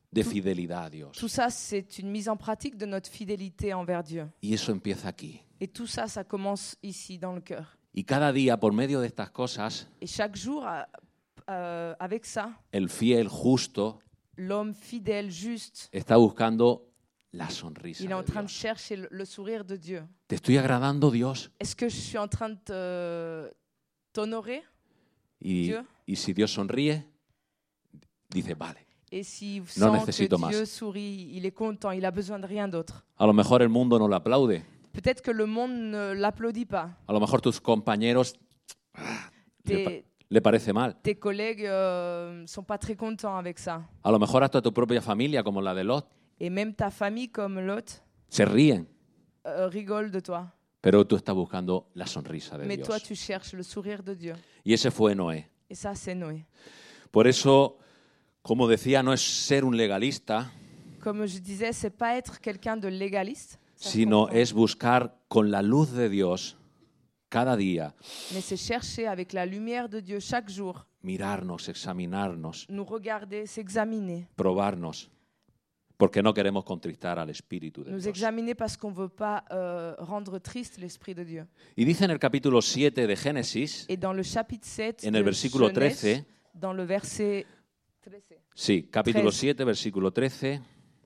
de fidelidad a Dios. Tout ça, c'est une mise en pratique de notre fidélité envers Dieu. Y eso empieza aquí. Et tout ça, ça commence ici, dans le cœur. Y cada día, por medio de estas cosas, Et chaque jour, avec ça, el fiel justo l'homme fidèle, juste, está buscando la sonrisa il est en de train de Dios. chercher le sourire de Dieu. ¿Te estoy agradando, Dios? Est-ce que je suis en train de t'honorer, Y, Dieu? y si Dios sonríe, dice, vale. Et s'il No sent necesito que más. Dieu sourit, il est content, il a besoin de rien d'autre. A lo mejor el mundo no lo aplaude. Peut-être que le monde ne l'applaudit pas. A lo mejor tus compañeros Tes, le parece mal. tes collègues sont pas très contents avec ça. A lo mejor hasta tu propia familia, como la de Lot, Et même ta famille, comme Lot, se ríen. rigole de toi. Pero tú estás buscando la sonrisa de Mais toi, Dios. tu cherches le sourire de Dieu. Y ese fue Noé. Et ça, c'est Noé. Por eso, como decía, no es ser un legalista, Comme je disais, c'est pas être quelqu'un de légaliste, ça, je sino comprends. es buscar con la luz de Dios cada día, Mais c'est chercher avec la lumière de Dieu chaque jour, mirarnos, examinarnos, nous regarder, s'examiner. probarnos, porque no queremos contristar al Espíritu de Nous Dios. examiner parce qu'on ne veut pas rendre triste l'Esprit de Dieu. Y dice en el capítulo 7 de Génesis, Et dans le chapitre 7, en el de versículo Genèse, 13, dans le verset 13, sí, capítulo 13. 7, versículo 13,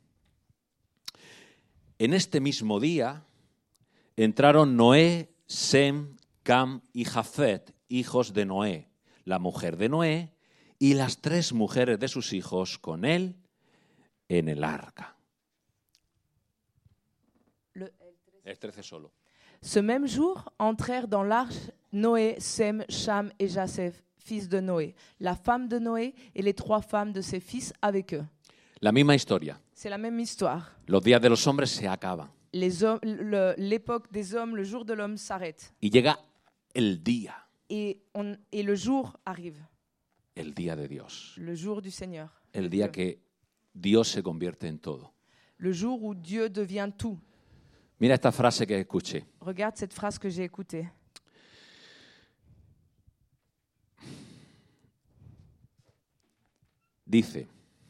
en este mismo día entraron Noé, Sem, Cam y Jafet, hijos de Noé, la mujer de Noé, y las 3 mujeres de sus hijos con él en el arca. El 13 solo. Ce même jour, entrèrent dans l'arche Noé, Sem, Cham et Japheth, fils de Noé, la femme de Noé et les 3 femmes de ses fils avec eux. La misma historia. C'est la même histoire. Los días de los hombres se acaban L'époque des hommes, le jour de l'homme s'arrête. y llega el día Et le jour arrive, de Dios, le jour du Seigneur. el de día Dieu. que Dios se convierte en todo. Le jour où Dieu devient tout. Mira esta frase que escuché. Regarde cette phrase que j'ai écoutée. Dice,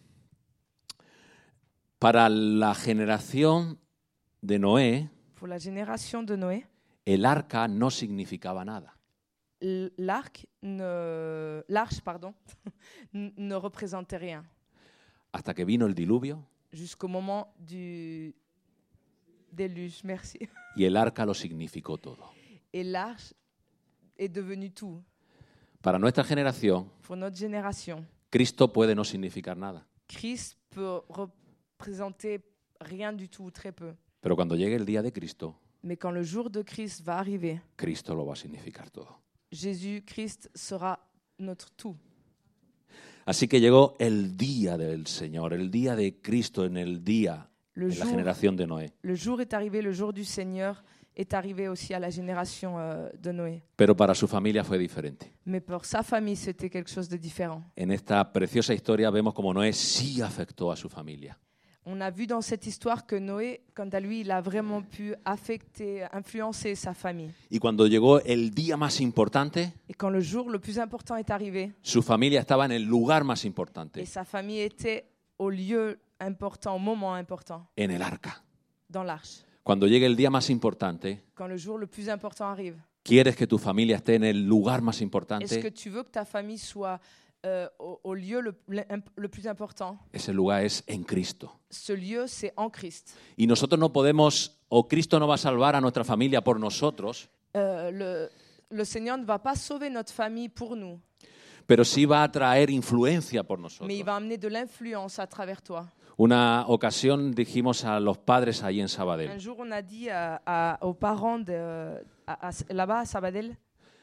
para la generación de Noé, Pour la génération de Noé, el arca no significaba nada. l'arche, pardon, ne représentait rien Hasta que vino el diluvio jusqu'au moment du déluge. Merci. y el arca lo significó todo. Et l'arche est devenue tout. Para nuestra generación, Pour notre génération, Cristo puede no significar nada. Christ peut représenter rien du tout, très peu. Pero cuando llegue el día de Cristo, Mais quand le jour de Christ va arriver, Cristo lo va a significar todo. Jésus-Christ sera notre tout. Así que llegó el día del Señor, el día de Cristo en el día Le de la jour, generación de Noé. le jour est arrivé, le jour du Seigneur est arrivé aussi à la génération de Noé. Pero para su familia fue diferente. Mais pour sa famille, c'était quelque chose de différent. En esta preciosa historia vemos como Noé sí afectó a su familia. On a vu dans cette histoire que Noé, quant à lui, il a vraiment pu affecter, influencer sa famille. Y cuando llegó el día más importante, Et quand le jour le plus important est arrivé, su familia estaba en el lugar más et importante, sa famille était au lieu important, au moment important, en el arca. dans l'arche. Cuando llegue el día más importante, Quand le jour le plus important arrive, ¿quieres que tu familia esté en el lugar más est-ce que importante? tu veux que ta famille soit au lieu le plus important? Ese lugar es en Cristo. Ce lieu, c'est en Christ. Y nosotros no podemos, o Cristo no va a salvar a nuestra familia por nosotros, Le Seigneur ne va pas sauver notre famille pour nous, pero sí va a traer influencia por mais il nosotros. va amener de l'influence à travers toi. Una ocasión dijimos a los padres ahí en Un Sabadell, jour, on a dit aux parents là-bas à Sabadell,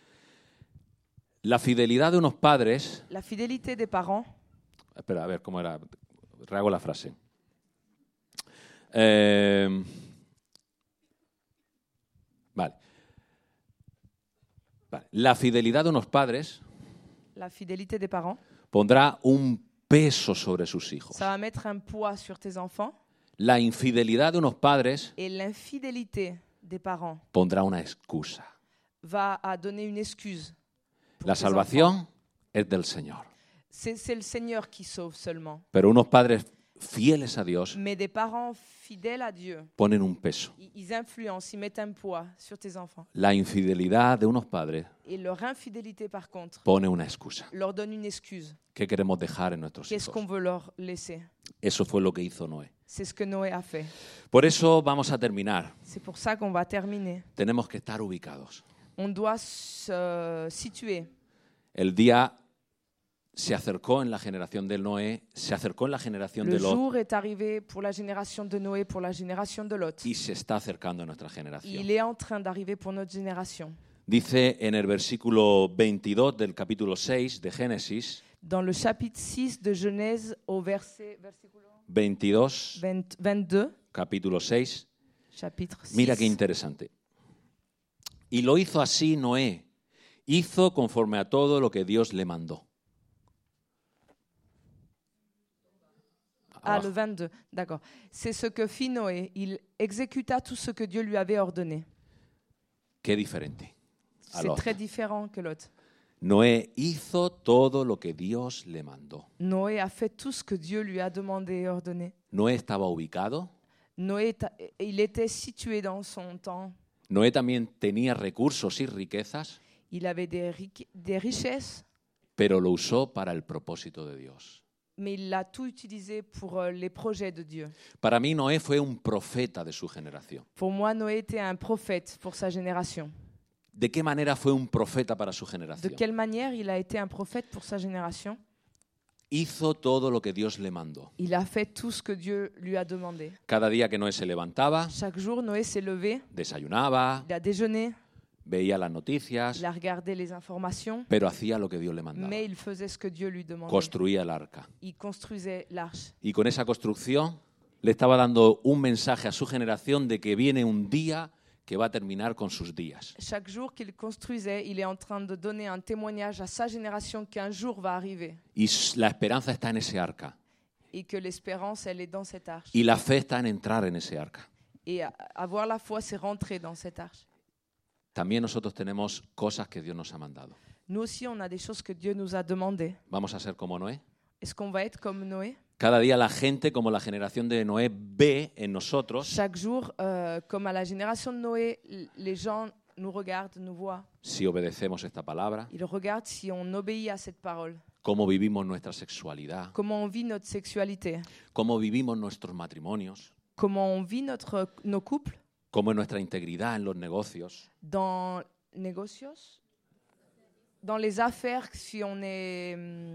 la fidelidad de unos padres, la fidélité des parents, espera, a ver cómo era, rehago la frase. Vale. La fidelidad de unos padres la fidélité des parents, pondrá un peso sobre sus hijos. ça va mettre un poids sur tes enfants, La infidelidad de unos padres et l'infidélité des parents pondrá una excusa. va à donner une excuse. pour La tes enfants. salvación es del Señor. C'est le Seigneur qui sauve seulement. Pero unos padres fieles a Dios mais des parents fidèles à Dieu. ponen un peso. Ils influencent, ils mettent un poids sur tes enfants. La infidelidad de unos padres Et leur infidélité, par contre, pone una excusa. leur donne une excuse. ¿Qué queremos dejar en nuestros Qu'est-ce qu'on hijos? veut leur laisser? Eso fue lo que hizo Noé. C'est ce que Noé a fait. Por eso vamos a terminar. C'est pour ça qu'on va terminer. Tenemos que estar ubicados. On doit se situer. El día se acercó en la generación de Noé, se acercó en la generación Le de Lot jour est arrivé pour la génération de Noé, pour la génération de Lot. y se está acercando en nuestra generación. Il est en train d'arriver pour notre génération. Dice en el versículo 22 del capítulo 6 de Génesis, Dans le chapitre 6 de Genèse, au verset 22, 22, capítulo 6, chapitre 6. mira qué interesante. Y lo hizo así Noé, hizo conforme a todo lo que Dios le mandó. Ah, le 22, d'accord. C'est ce que fit Noé. Il exécuta tout ce que Dieu lui avait ordonné. Qué diferente. a C'est Lot. très différent que Lot. Noé hizo todo lo que Dios le mandó. Noé a fait tout ce que Dieu lui a demandé et ordonné. Noé estaba ubicado. Noé, il était situé dans son temps. Noé también tenía recursos y riquezas, Il avait des richesses, pero lo usó para el propósito de Dios. mais il l'a tout utilisé pour les projets de Dieu. Para mí Noé fue un profeta de su generación. Pour moi, Noé était un prophète pour sa génération. ¿De qué manera fue un profeta para su De generación? quelle manière il a été un prophète pour sa génération? Hizo todo lo que Dios le mandó. Il a fait tout ce que Dieu lui a demandé. Cada día que Noé se levantaba, Chaque jour, Noé s'est levé, desayunaba, il a déjeuné, veía las noticias, il a regardé les informations, pero hacía lo que Dios le mandaba. mais il faisait ce que Dieu lui demandait. Construía el arca. Il construisait l'arche. Y con esa construcción le estaba dando un mensaje a su generación de que viene un día que va a terminar con sus días. Chaque jour qu'il construisait, il est en train de donner un témoignage à sa génération qu'un jour va arriver Y la esperanza está en ese arca. et que l'espérance, elle est dans cette arche. Y la fe está en entrar en ese arca. Et avoir la foi, c'est rentrer dans cette arche. También nosotros tenemos cosas que Dios nos ha mandado. Nous aussi, on a des choses que Dieu nous a demandées. ¿Vamos a ser como Noé? Est-ce qu'on va être comme Noé? Cada día la gente, como la generación de Noé, ve en nosotros Chaque jour, comme à la génération de Noé, les gens nous regardent, nous voient. si obedecemos esta palabra, Ils regardent si on obéit à cette parole. cómo vivimos nuestra sexualidad, Comment on vit notre sexualité. cómo vivimos nuestros matrimonios, Comment on vit nos couples. cómo es nuestra integridad en los negocios, Dans négocios. Dans les affaires, si on est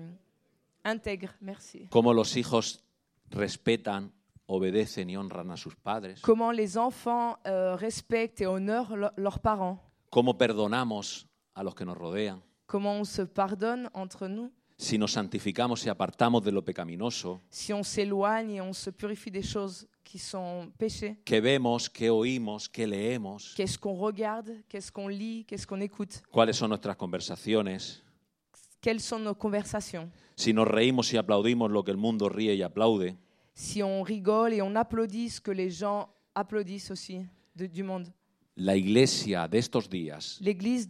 intègre. Merci. cómo los hijos respetan, obedecen y honran a sus padres, Comment les enfants respectent et honorent leurs parents. cómo perdonamos a los que nos rodean, Comment on se pardonne entre nous. si nos santificamos y apartamos de lo pecaminoso, Si on s'éloigne et on se purifie des choses qui sont péchés. qué vemos, qué oímos, qué leemos, Qu'est-ce qu'on regarde, qu'est-ce qu'on lit, qu'est-ce qu'on écoute. cuáles son nuestras conversaciones, Quelles sont nos conversations. si nos reímos y aplaudimos lo que el mundo ríe y aplaude, Si on rigole et on applaudit ce que les gens applaudissent aussi du monde. la iglesia de estos días, L'Église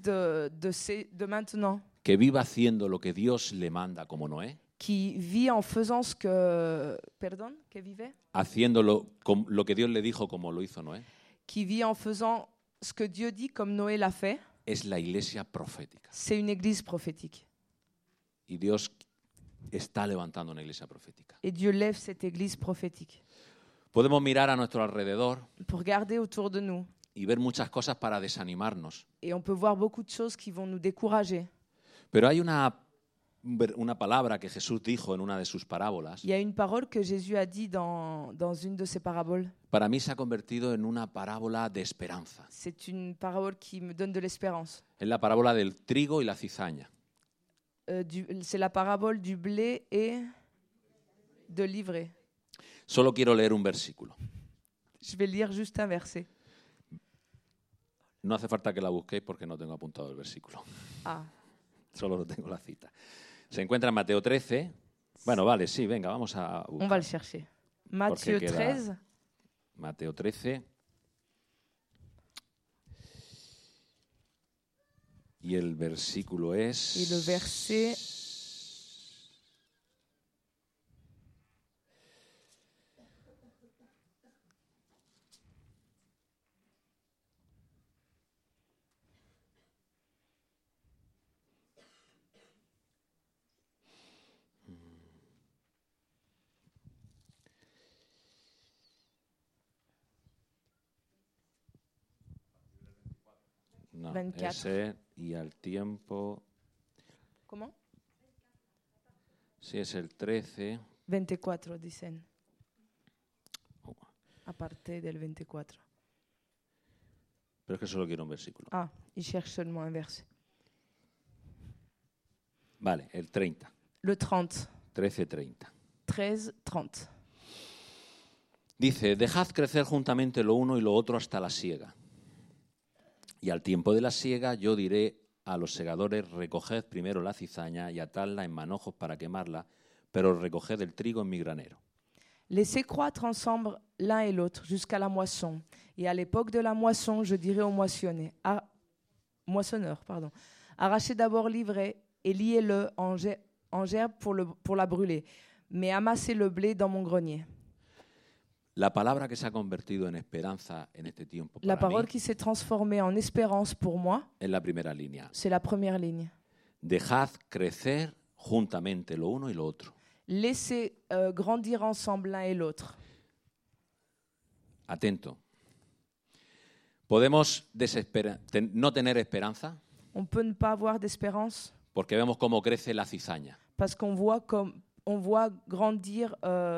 de maintenant, que viva haciendo lo que Dios le manda como Noé, qui vit en faisant ce que... Pardon, que vivait? haciéndolo lo que Dios le dijo como lo hizo Noé, Qui vit en faisant ce que Dieu dit comme Noé l'a fait, es la iglesia profética. c'est une église prophétique. Y Dios está levantando una iglesia profética. Et Dieu lève cette église prophétique Podemos mirar a nuestro alrededor pour regarder autour de nous. y ver muchas cosas para desanimarnos. Et on peut voir beaucoup de choses qui vont nous décourager. Pero hay una palabra que Jesús dijo en una de sus parábolas. Il y a une parole que Jésus a dit dans une de ses paraboles. Para mí se ha convertido en una parábola de esperanza. C'est une parole qui me donne de l'espérance. Es la parábola del trigo y la cizaña. C'est la parabole du blé et de l'ivraie. Solo quiero leer un versículo. Je vais lire juste un verset. No hace falta que la busquéis porque no tengo apuntado el versículo. Ah, Solo lo tengo la cita. Se encuentra en Mateo 13. Bueno, vale, sí, venga, vamos a buscar. on va le chercher. Matthieu queda- 13, Mateo 13. Y el versículo es... et le verset No, 24. ese y al tiempo. Comment? Sí, es el 13. 24, dicen. A partir del 24. Pero es que solo quiero un versículo. Ah, il cherche seulement un verset. Vale, el 30. Le 30. 13:30. 13, 30. Dice, dejad crecer juntamente lo uno y lo otro hasta la siega. Y al tiempo de la siega yo diré a los segadores, recoged primero la cizaña y atadla en manojos para quemarla, pero recoged el trigo en mi granero. Laissez croître ensemble l'un et l'autre jusqu'à la moisson. Et à l'époque de la moisson, je dirai aux moissonneurs, arrachez d'abord l'ivraie et liez-le en gerbe pour la brûler. Mais amassez le blé dans mon grenier. La palabra que se ha convertido en esperanza en este tiempo La para mí parole qui s'est transformée en espérance pour moi, es la primera línea. c'est la première ligne. Dejad crecer juntamente lo uno y lo otro. Laissez grandir ensemble l'un et l'autre. Atento. Podemos no tener esperanza On peut ne pas avoir d'espérance porque vemos cómo crece la cizaña. parce qu'on voit grandir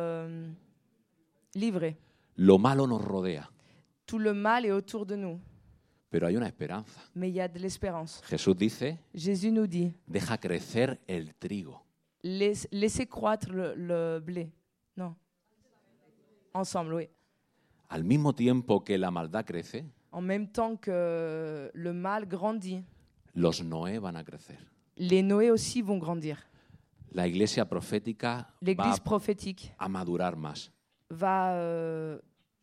l'ivraie. Lo malo nos rodea, Tout le mal est autour de nous, pero hay una esperanza. mais il y a de l'espérance. Jesús dice, Jésus nous dit, deja crecer el trigo. laissez croître le blé. Non. Ensemble, oui. Al mismo tiempo que la maldad crece, En même temps que le mal grandit, los Noé van a crecer. les Noé aussi vont grandir. La iglesia profética L'église va prophétique a madurar más. va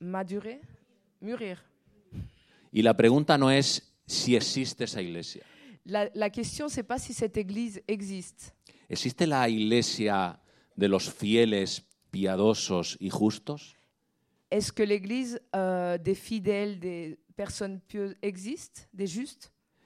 mûrir. Y la pregunta no es si existe esa iglesia. La question, c'est pas si cette église existe. ¿Existe la iglesia de los fieles, piadosos y justos? Est-ce que l'église des fidèles, des personnes pieuses existe, des justes?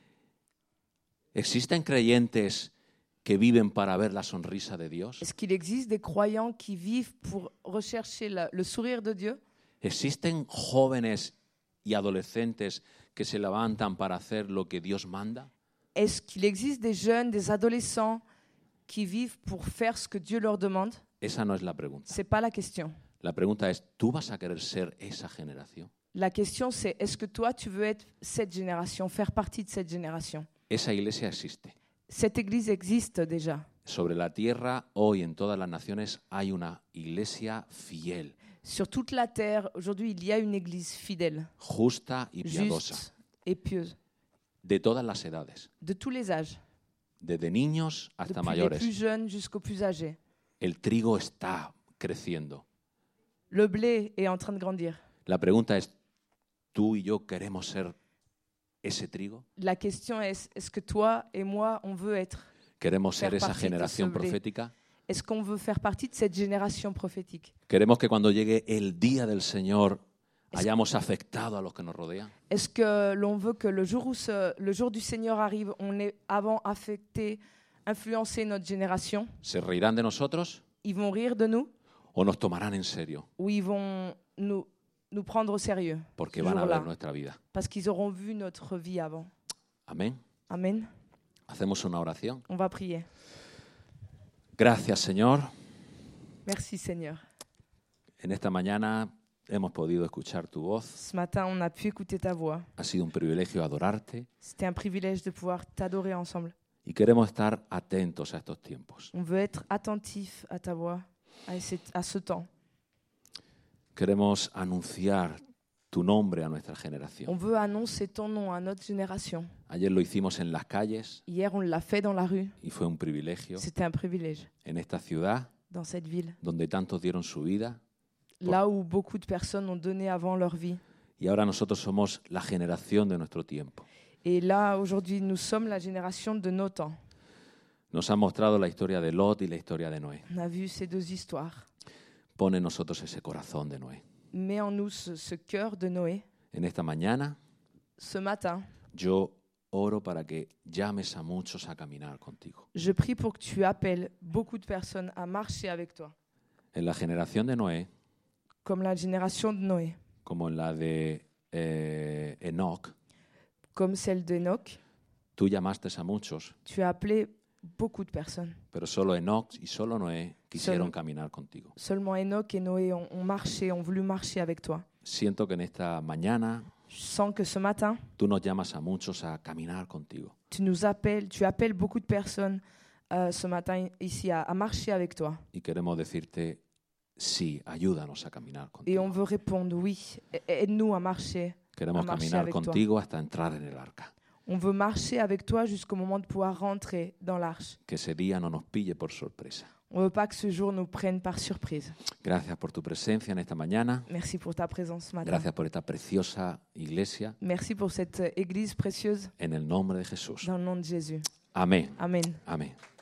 ¿Existen creyentes que viven para ver la sonrisa de Dios? Est-ce qu'il existe des croyants qui vivent pour rechercher le sourire de Dieu? ¿Existen jóvenes y adolescentes que se levantan para hacer lo que Dios manda? Est-ce qu'il existe des jeunes, des adolescents qui vivent pour faire ce que Dieu leur demande? Esa no es la pregunta. C'est pas la question. La pregunta es, ¿tú vas a querer ser esa generación? La question, c'est est-ce que toi, tu veux être cette génération, faire partie de cette génération? Esa iglesia existe. Cette église existe déjà. Sobre la tierra, hoy en todas las naciones, hay una iglesia fiel, Sur toute la terre, aujourd'hui, il y a une église fidèle, justa y piadosa, juste et pieuse, de todas las edades, de tous les âges, desde niños hasta depuis les mayores. plus jeunes jusqu'aux plus âgés. El trigo está creciendo. Le blé est en train de grandir. La pregunta es, ¿tú y yo queremos ser ese trigo? La question est-ce que toi et moi, on veut être? ¿Queremos ser Faire esa partie de generación ce blé. profética? Est-ce qu'on veut faire partie de cette génération prophétique? ¿Queremos que cuando llegue el día del Señor hayamos afectado a los que nos rodean? Est-ce que l'on veut que le jour du Seigneur arrive, on ait avant affecté, influencé notre génération? ¿Se reirán de nosotros Ils vont rire de nous o nos tomarán en serio? ou ils vont nous prendre au sérieux Porque ce van a jour-là, ver nuestra vida. parce qu'ils auront vu notre vie avant. Amén. Amen. Hacemos una oración. On va prier. Gracias, Señor. Merci Seigneur. En esta mañana hemos podido escuchar tu voz. Ce matin, on a pu écouter ta voix. Ha sido un privilegio adorarte C'était un privilège de pouvoir t'adorer ensemble. y queremos estar atentos a estos tiempos. On veut être attentif à ta voix, à ce temps. Queremos anunciar tu nombre a nuestra On generación. veut annoncer ton nom à notre génération. Ayer lo hicimos en las calles Hier, on l'a fait dans la rue. y fue un privilegio. C'était un privilège En esta ciudad dans cette ville, donde tantos dieron su vida là où beaucoup de personnes ont donné avant leur vie. y ahora nosotros somos la generación de nuestro tiempo. Et là, aujourd'hui, nous sommes la génération de nos temps. Nos han mostrado la historia de Lot y la historia de Noé. On a vu ces deux histoires. Pone en nosotros ese corazón de Noé. Mets en nous ce cœur de Noé. En esta mañana Ce matin, yo oro para que llames a muchos a caminar contigo. je prie pour que tu appelles beaucoup de personnes à marcher avec toi, En la generación de Noé, comme la génération de Noé, como en la de Enoch, comme celle d'Enoch. Tú llamaste a muchos, Tu as appelé beaucoup de personnes. pero solo Enoch y solo Noé quisieron Solo- caminar contigo. Seulement Enoch et Noé ont marché, ont voulu marcher avec toi. Siento que en esta mañana Je sens que ce matin, tú nos llamas a muchos a caminar contigo. tu appelles beaucoup de personnes ce matin ici à marcher avec toi. Y queremos decirte, sí, ayúdanos a caminar Et on contigo. veut répondre oui, aide-nous à marcher. Queremos a marcher caminar avec toi. contigo hasta entrar en el arca. On veut marcher avec toi jusqu'au moment de pouvoir rentrer dans l'arche. Que ese día no nos pille por sorpresa. On ne veut pas que ce jour nous prenne par surprise. Gracias por tu presencia en esta mañana. Merci pour ta présence ce matin. Gracias por esta preciosa iglesia. Merci pour cette église précieuse En el nombre de Jesús. dans le nom de Jésus. Amén. Amen. Amén.